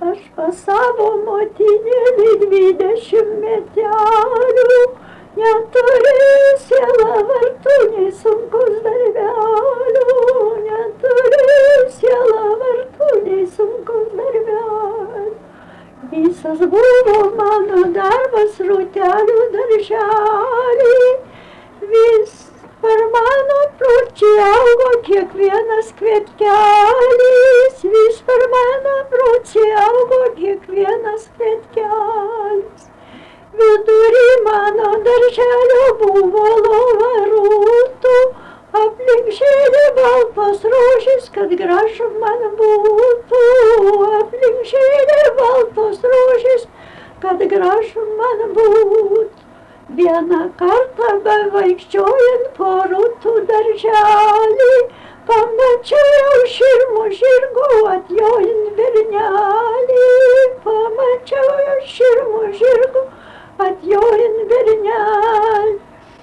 Aš pas savo motinėlį 20 metelių, neturiu sielvartų nei sunkus darbelių, neturiu sielvartų nei sunkus darbelių. Visas buvo mano darbas rūtelių darželį, vis per mano plaučių augo kiekvienas kvietkelis, vis per mano plaučių augo kiekvienas kvietkelis. Vidury mano darželio buvo lova rūtų, aplink žėlė baltos rožės, kad gražu man būtų, aplink žėlė baltos rožės, kad gražu man būtų. Vieną kartą bevaikščiojant po rūtų darželį, pamačiau širmų žirgų atjojant bernelį, pamačiau širmų žirgų atjojant bernelį.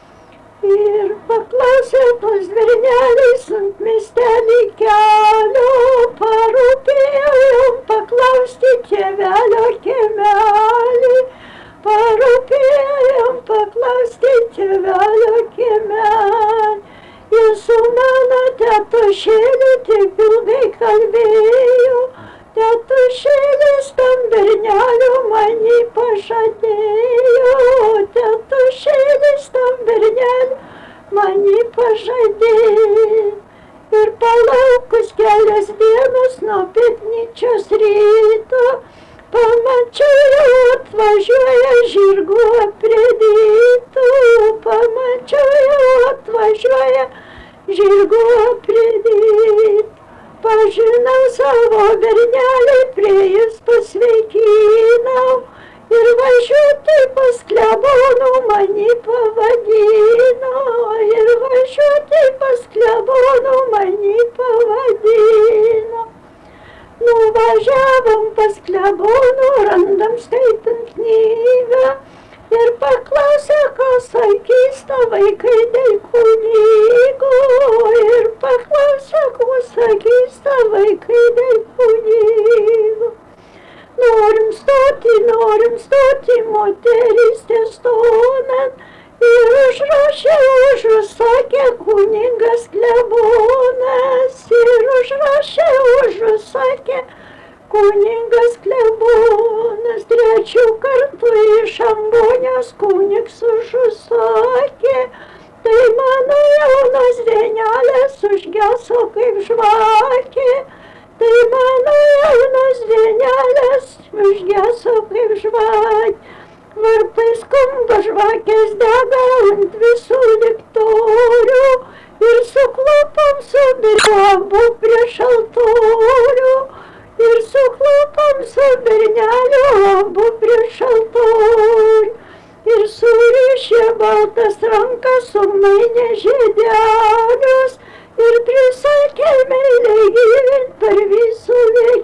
Ir paklausė tos berneliais ant miestelį kelio, parūpėjo jom paklausti tėvelio kiemelį, parūpėjo jom paklausti tėvelio kiemelį. Jis su mano tetušėliu taip ilgai kalbėjo, tetušėlis tam berneliu mani pažadėjo, tetušėlis tam berneliu mani pažadėjo. Ir palaukus kelias dienos nuo pietnyčios ryto, pamačiau atvažiuoja žirgų aprėdytų, pamačiau atvažiuoja žirgų aprėdytų. Pažinau savo bernelį, prie jis pasveikinau ir važiuoti pas klebonų mani pavadino, ir važiuoti pas klebonų mani pavadino. Nuvažiavom pas klebonų, randam skaitant knygą ir paklausė, ką sakys ta vaikai dėl kunigo, ir paklausė, ko sakys ta vaikai dėl kunigo. Norim stoti moterystės tonan, ir užsakė kuningas klebonas, ir užsakė kuningas klebonas. Trečių kartų iš Ambonijos kunigs užsakė, tai mano jaunas dienelės užgeso kaip žvakė, tai mano jaunas dienelės užgeso kaip žvakė. Varpai skamba, žvakės dega ant visų liktorių, ir suklupom su berniu prieš altorių, ir suklupom su berneliu abu prieš altorių, ir surišė baltas rankas sumainė žiedelius, ir prisakė meiliai gyvent per visų vėjus.